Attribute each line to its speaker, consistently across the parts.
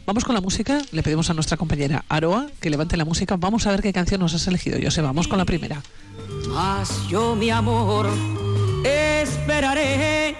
Speaker 1: Vamos con la música, le pedimos a nuestra compañera Aroa que levante la música. Vamos a ver qué canción nos has elegido, José. Vamos con la primera.
Speaker 2: Mas yo, mi amor, esperaré.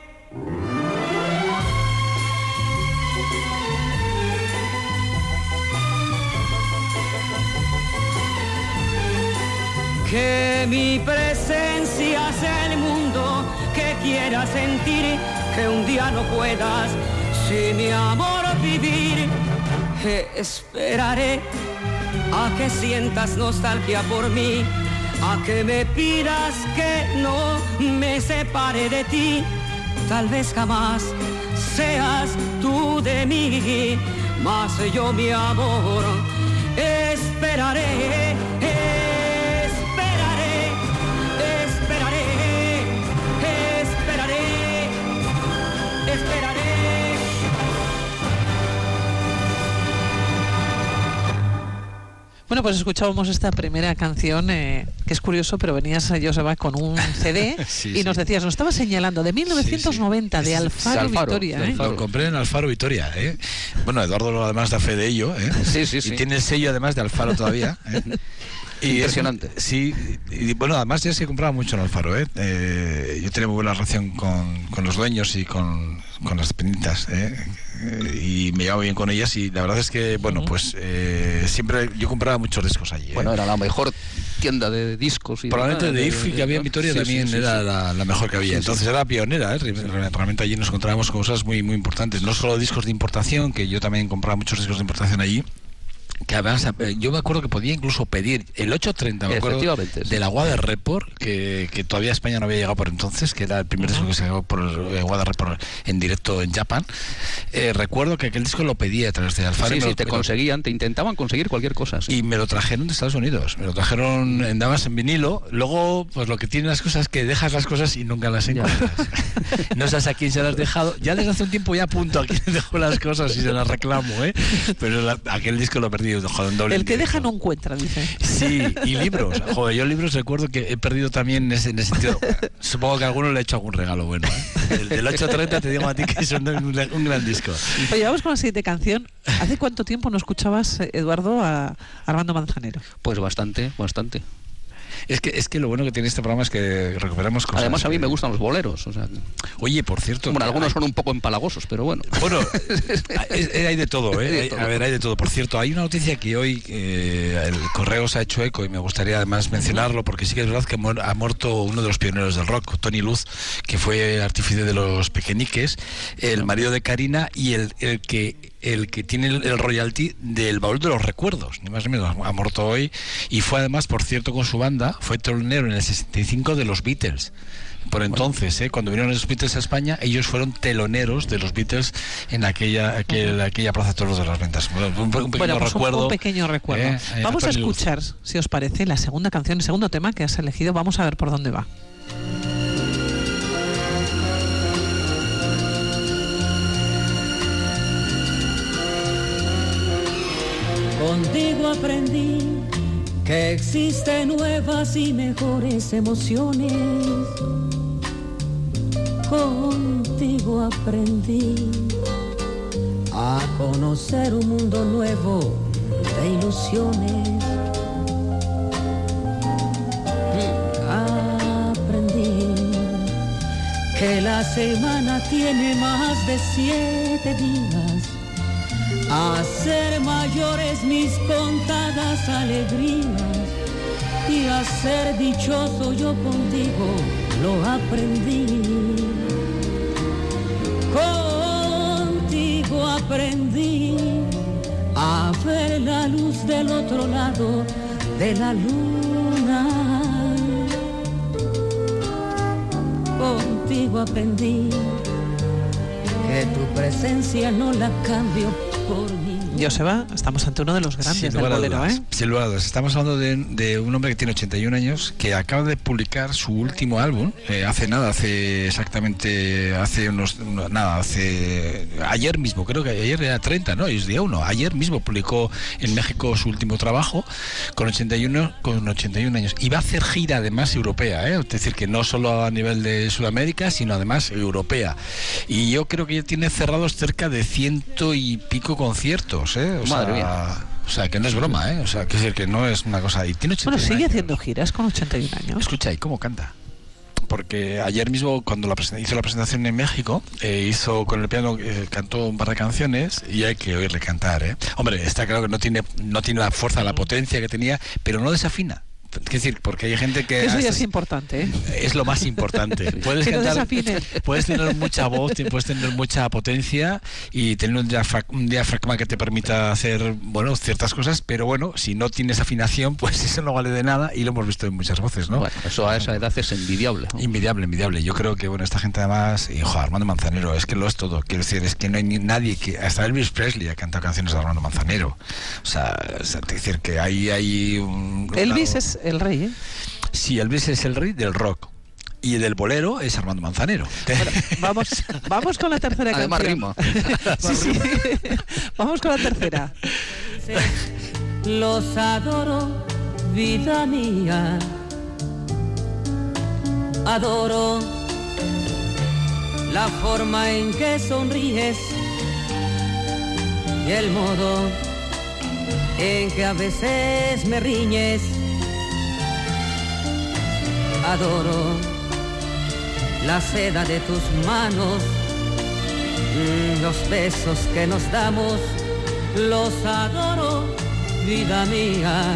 Speaker 2: Que mi presencia sea el mundo que quiera sentir, que un día no puedas sin mi amor vivir. Esperaré a que sientas nostalgia por mí, a que me pidas que no me separe de ti. Tal vez jamás seas tú de mí, mas yo, mi amor, esperaré.
Speaker 1: Bueno, pues escuchábamos esta primera canción, que es curioso, pero venías, Joseba, con un CD y nos decías, nos estabas señalando, de 1990, de Alfaro Vitoria.
Speaker 3: Lo compré en Alfaro Vitoria. Bueno, Eduardo además da fe de ello. Y tiene el sello además de Alfaro todavía. Y
Speaker 4: impresionante.
Speaker 3: Sí, y bueno, además ya se compraba mucho en Alfaro. Yo tenía muy buena relación con los dueños y con las dependientes, y me llevaba bien con ellas, y la verdad es que, bueno, pues siempre yo compraba muchos discos allí.
Speaker 4: Bueno, era la mejor tienda de discos.
Speaker 3: Probablemente de IFI que había en Vitoria también era la mejor que había. Entonces era pionera, realmente allí nos encontrábamos cosas muy, muy importantes. No solo discos de importación, que yo también compraba muchos discos de importación allí, que además yo me acuerdo que podía incluso pedir el 830, me acuerdo, de la Water Report, que todavía España no había llegado por entonces, que era el primer disco que se llegó por Water Report en directo en Japan. Recuerdo que aquel disco lo pedía a través de Alfaro.
Speaker 4: Te intentaban conseguir cualquier cosa. Sí.
Speaker 3: Y me lo trajeron de Estados Unidos, me lo trajeron en vinilo. Luego, pues lo que tienen las cosas es que dejas las cosas y nunca las encuentras. No sabes a quién se las has dejado. Ya desde hace un tiempo ya apunto a quién dejó las cosas y se las reclamo, pero aquel disco lo perdí. Joder,
Speaker 1: el que deja no encuentra, dice.
Speaker 3: Sí, y libros. Joder, yo libros recuerdo que he perdido también en ese sentido. Supongo que a alguno le he hecho algún regalo bueno. El del 830 te digo a ti que es un gran disco.
Speaker 1: Oye, vamos con la siguiente canción. ¿Hace cuánto tiempo no escuchabas, Eduardo, a Armando Manzanero?
Speaker 4: Pues bastante.
Speaker 3: Es que lo bueno que tiene este programa es que recuperamos cosas.
Speaker 4: Además, a mí me gustan los boleros. O sea,
Speaker 3: oye, por cierto...
Speaker 4: Bueno, algunos son un poco empalagosos, pero bueno.
Speaker 3: Bueno, hay de todo, hay de todo. Por cierto, hay una noticia que hoy el Correo se ha hecho eco, y me gustaría además mencionarlo, porque sí que es verdad que ha muerto uno de los pioneros del rock, Tony Luz, que fue artífice de los Pequeñiques, el marido de Karina, y el que tiene el royalty del Baúl de los Recuerdos, ni más ni menos. Ha muerto hoy, y fue además, por cierto, con su banda, fue telonero en el 65 de los Beatles. Por entonces, cuando vinieron los Beatles a España, ellos fueron teloneros de los Beatles en aquella Plaza de Toros de las Ventas. Un
Speaker 1: pequeño recuerdo. Vamos a escuchar, si os parece, la segunda canción, el segundo tema que has elegido. Vamos a ver por dónde va.
Speaker 2: Contigo aprendí que existen nuevas y mejores emociones. Contigo aprendí a conocer un mundo nuevo de ilusiones. Aprendí que la semana tiene más de 7 días, a ser mayores mis contadas alegrías, y a ser dichoso yo contigo lo aprendí. Contigo aprendí a ver la luz del otro lado de la luna. Contigo aprendí que tu presencia no la cambio por mí.
Speaker 1: Joseba, estamos ante uno de los grandes del bolero,
Speaker 3: Sin lugar a dudas. Estamos hablando de un hombre que tiene 81 años, que acaba de publicar su último álbum, ayer mismo, creo que ayer era 30, ¿no? Es día 1. Ayer mismo publicó en México su último trabajo, con 81 años. Y va a hacer gira además europea, Es decir, que no solo a nivel de Sudamérica, sino además europea. Y yo creo que ya tiene cerrados cerca de 100 y pico conciertos, ¿eh?
Speaker 4: Madre mía.
Speaker 3: O sea, que no es broma, ¿eh? O sea, que decir que no es una cosa... Y tiene 81
Speaker 1: Bueno, sigue
Speaker 3: años.
Speaker 1: haciendo giras con 81 años.
Speaker 3: Escucha, ¿y cómo canta? Porque ayer mismo, cuando hizo la presentación en México, hizo con el piano, cantó un par de canciones y hay que oírle cantar, ¿eh? Hombre, está claro que no tiene la fuerza, la potencia que tenía, pero no desafina. Es decir, porque hay gente que...
Speaker 1: Eso ya es importante, ¿eh?
Speaker 3: Es lo más importante. Puedes
Speaker 1: que
Speaker 3: cantar,
Speaker 1: no desafinen.
Speaker 3: puedes tener mucha voz, puedes tener mucha potencia y tener un diafragma que te permita hacer, bueno, ciertas cosas, pero bueno, si no tienes afinación, pues eso no vale de nada y lo hemos visto en muchas voces, ¿no?
Speaker 4: Bueno, eso a esa edad es envidiable, ¿no?
Speaker 3: Envidiable. Yo creo que, bueno, esta gente además, y Armando Manzanero, es que lo es todo. Quiero decir, es que no hay nadie que... Hasta Elvis Presley ha cantado canciones de Armando Manzanero. O sea, es decir, que hay un...
Speaker 1: Elvis es el rey, ¿eh?
Speaker 3: Sí, Elvis es el rey del rock. Y del bolero es Armando Manzanero.
Speaker 1: Bueno, vamos con la tercera
Speaker 4: Además
Speaker 1: canción.
Speaker 4: rima.
Speaker 1: Sí. Vamos con la tercera.
Speaker 2: Los adoro, vida mía. Adoro la forma en que sonríes y el modo en que a veces me riñes. Adoro la seda de tus manos, los besos que nos damos, los adoro, vida mía.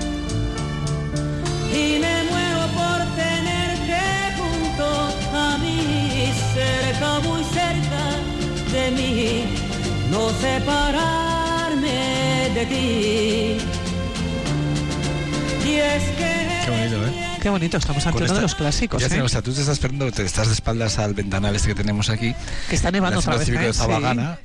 Speaker 2: Y me muero por tenerte junto a mí, cerca, muy cerca de mí, no separarme de ti. Y es que...
Speaker 3: Qué bonito, ¿eh?
Speaker 1: Qué bonito, estamos ante uno de los clásicos,
Speaker 3: Ya
Speaker 1: ¿eh?
Speaker 3: tenemos, tú te estás esperando, te estás de espaldas al ventanal este que tenemos aquí.
Speaker 1: Que está nevando otra vez,
Speaker 3: Cívico de
Speaker 1: ¿eh?
Speaker 3: Zabagana,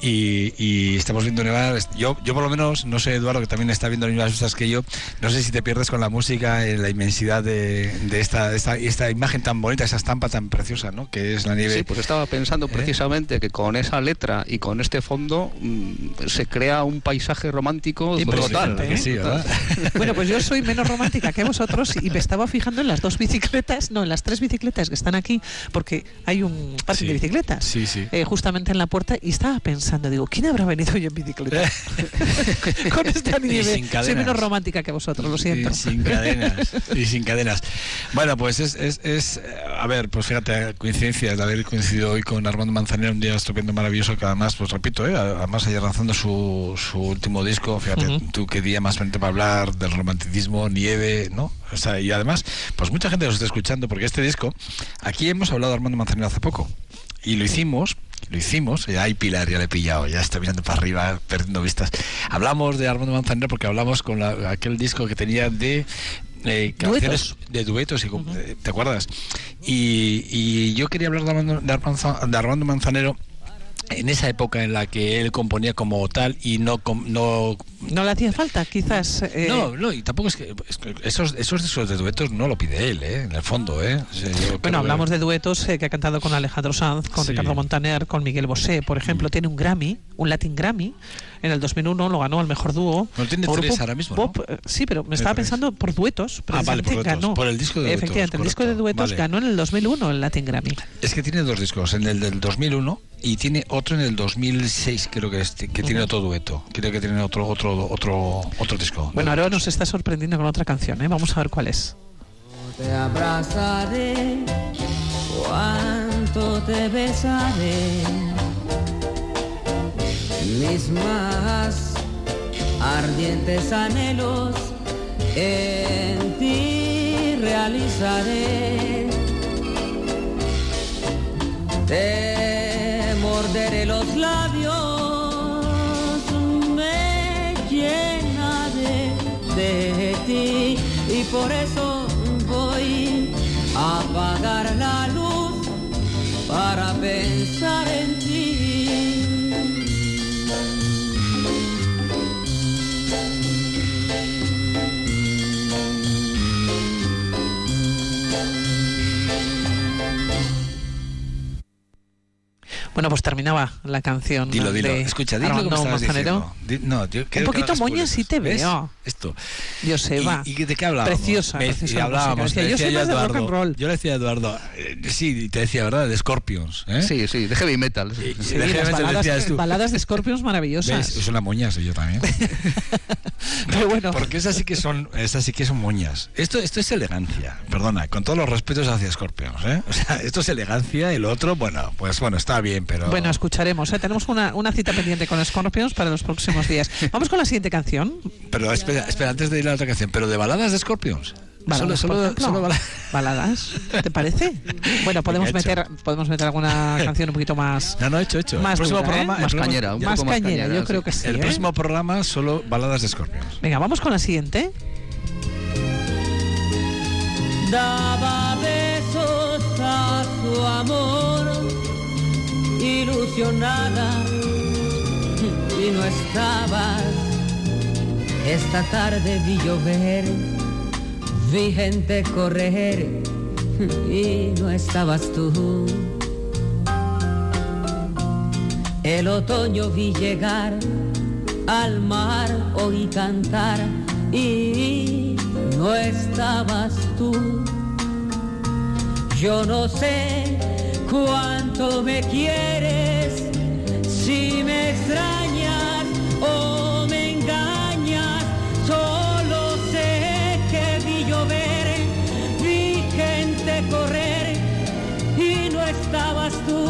Speaker 3: y estamos viendo nevar. Yo por lo menos, no sé, Eduardo, que también está viendo las mismas cosas que yo, no sé si te pierdes con la música, la inmensidad de esta imagen tan bonita, esa estampa tan preciosa, ¿no? Que es la nieve.
Speaker 4: Sí, pues estaba pensando precisamente que con esa letra y con este fondo se crea un paisaje romántico brutal,
Speaker 3: ¿eh? Sí, ¿verdad?
Speaker 1: Bueno, pues yo soy menos romántica que vosotros y me estaba fijando en las dos bicicletas, no, en las tres bicicletas que están aquí, porque hay un parking de bicicletas justamente en la puerta, y estaba pensando, digo, ¿quién habrá venido hoy en bicicleta? Con esta nieve. Soy menos romántica que vosotros, lo siento.
Speaker 3: Y sin cadenas. Bueno, pues es a ver, pues fíjate, coincidencias de haber coincidido hoy con Armando Manzanero, un día estupendo, maravilloso, que además, pues repito, además ayer lanzando su último disco, fíjate tú qué día más bonito para hablar del romanticismo, nieve, ¿no? O sea, y además, pues mucha gente nos está escuchando, porque este disco, aquí hemos hablado de Armando Manzanero hace poco, y lo hicimos, ya hay Pilar, ya le he pillado, ya está mirando para arriba, perdiendo vistas. Hablamos de Armando Manzanero porque hablamos con aquel disco que tenía de canciones de duetos, ¿te acuerdas? Y yo quería hablar de Armando Manzanero en esa época en la que él componía como tal y no
Speaker 1: le hacía falta, quizás.
Speaker 3: No, y tampoco es que esos discos de duetos no lo pide él, en el fondo, O sea,
Speaker 1: bueno, hablamos de duetos que ha cantado con Alejandro Sanz, con Ricardo Montaner, con Miguel Bosé, por ejemplo. Tiene un Grammy, un Latin Grammy. En el 2001 lo ganó al mejor dúo.
Speaker 3: No tiene tres ahora mismo,
Speaker 1: pop, ¿no? Sí, pero me estaba pensando por duetos.
Speaker 3: Vale, por duetos. Ganó. Por el disco de duetos.
Speaker 1: Efectivamente, el disco de duetos ganó en el 2001 el Latin Grammy.
Speaker 3: Es que tiene dos discos, en el del 2001 y tiene otro en el 2006, creo que tiene otro dueto. Creo que tiene otro disco.
Speaker 1: Bueno, ahora nos está sorprendiendo con otra canción, Vamos a ver cuál es.
Speaker 2: Te abrazaré, cuánto te besaré, mis más ardientes anhelos en ti realizaré. Te morderé los labios, me llenaré de ti, y por eso voy a apagar la luz para pensar en ti.
Speaker 1: Bueno, pues terminaba la canción.
Speaker 3: Dilo. Escucha, dilo
Speaker 1: Armando
Speaker 3: como estabas
Speaker 1: Manzanero.
Speaker 3: diciendo.
Speaker 1: Un poquito moña sí te veo.
Speaker 3: esto.
Speaker 1: Joseba.
Speaker 3: ¿Y de qué hablábamos?
Speaker 1: Preciosa.
Speaker 3: Y hablábamos.
Speaker 1: Joseba es de rock and roll.
Speaker 3: Yo le decía a Eduardo, sí, te decía, ¿verdad? De Scorpions.
Speaker 4: Sí, de heavy metal.
Speaker 1: Sí, baladas de Scorpions maravillosas.
Speaker 3: ¿Ves? Son las moñas, yo también.
Speaker 1: Pero bueno.
Speaker 3: Porque esas sí que son moñas. Esto es elegancia, perdona, con todos los respetos hacia Scorpions, O sea, esto es elegancia y lo otro, bueno, está bien, pero...
Speaker 1: Bueno, escucharemos, Tenemos una cita pendiente con Scorpions para los próximos días. Vamos con la siguiente canción.
Speaker 3: Pero espera, antes de ir a la otra canción, ¿pero de baladas de Scorpions?
Speaker 1: Baladas, solo baladas, ¿te parece? Bueno, podemos meter alguna canción un poquito más.
Speaker 3: No, hecho.
Speaker 1: Más
Speaker 3: el próximo
Speaker 1: dura,
Speaker 3: programa,
Speaker 4: más cañera,
Speaker 1: más cañera, yo creo que sí.
Speaker 3: El próximo programa solo baladas de Scorpions.
Speaker 1: Venga, vamos con la siguiente.
Speaker 2: Daba besos a su amor, ilusionada, y no estabas. Esta tarde vi llover, vi gente correr, y no estabas tú. El otoño vi llegar, al mar oí cantar, y no estabas tú. Yo no sé cuánto me quieres, si me extrañas o me engañas. Solo sé que vi llover, vi gente correr, y no estabas tú.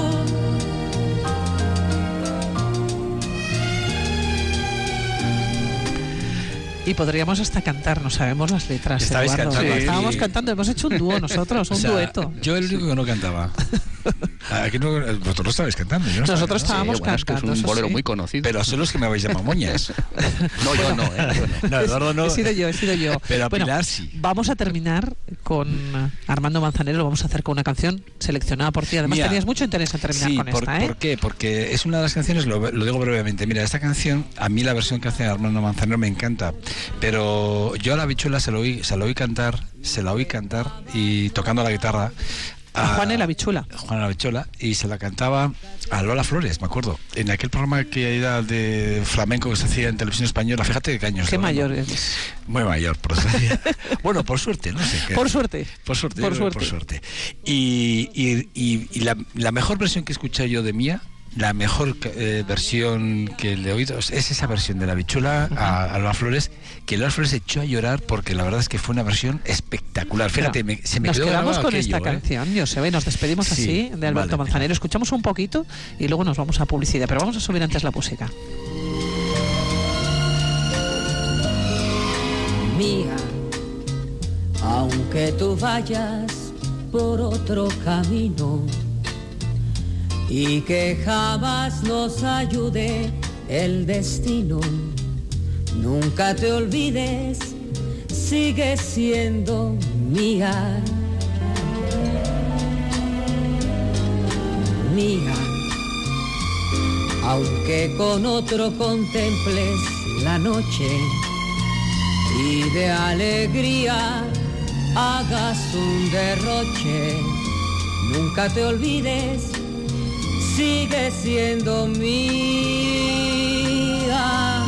Speaker 1: Y podríamos hasta cantar, no sabemos las letras.
Speaker 3: Estabais cantando.
Speaker 1: Sí. Estábamos cantando, hemos hecho un dúo nosotros, un dueto.
Speaker 3: Yo el único que no cantaba. Aquí vosotros no estabais cantando. Yo no
Speaker 1: nosotros estábamos cantando.
Speaker 4: Es un bolero muy conocido.
Speaker 3: Pero son los que me habéis llamado moñas.
Speaker 4: No, yo no.
Speaker 3: No, Eduardo no.
Speaker 1: He sido yo.
Speaker 3: Pero a Pilar sí.
Speaker 1: Vamos a terminar con Armando Manzanero, lo vamos a hacer con una canción seleccionada por ti. Además, tenías mucho interés en terminar con esta,
Speaker 3: ¿por qué? Porque es una de las canciones, lo digo brevemente. Mira, esta canción, a mí la versión que hace Armando Manzanero me encanta. Pero yo a la bichuela se la oí cantar y tocando la guitarra
Speaker 1: a Juan la Bichula,
Speaker 3: y se la cantaba a Lola Flores, me acuerdo, en aquel programa que era de flamenco que se hacía en Televisión Española. Fíjate de qué años.
Speaker 1: Qué mayor eres.
Speaker 3: Muy mayor, por desgracia. Bueno, por suerte, no sé.
Speaker 1: Por suerte.
Speaker 3: Y la mejor versión que he escuchado yo de Mía, la mejor versión que le he oído es esa versión de la Bichula a Lola Flores, que Lola Flores se echó a llorar porque la verdad es que fue una versión espectacular. Fíjate, se me quedó grabado aquello. Nos quedamos con esta canción, Joseba, y nos despedimos así de Alberto Manzanero. Escuchamos un poquito y luego nos vamos a publicidad, pero vamos a subir antes la música.
Speaker 2: Mía, aunque tú vayas por otro camino y que jamás nos ayude el destino, nunca te olvides, sigue siendo mía. Mía, aunque con otro contemples la noche y de alegría hagas un derroche, nunca te olvides, sigue siendo mía,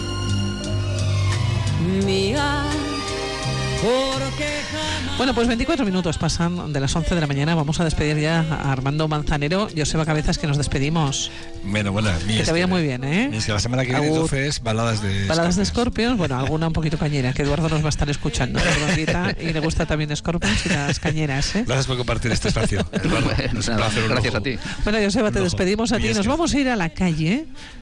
Speaker 2: mía, porque jamás...
Speaker 1: Bueno, pues 24 minutos pasan de las 11 de la mañana. Vamos a despedir ya a Armando Manzanero. Joseba Cabezas, que nos despedimos.
Speaker 3: Bueno,
Speaker 1: que te vaya muy bien,
Speaker 3: Es que la semana que viene entonces baladas de
Speaker 1: Scorpions. Bueno, alguna un poquito cañera, que Eduardo nos va a estar escuchando. Y le gusta también Scorpions y las cañeras,
Speaker 3: Gracias por compartir este espacio.
Speaker 4: Gracias a ti.
Speaker 1: Bueno, Joseba, te despedimos a ti. Nos vamos a ir a la calle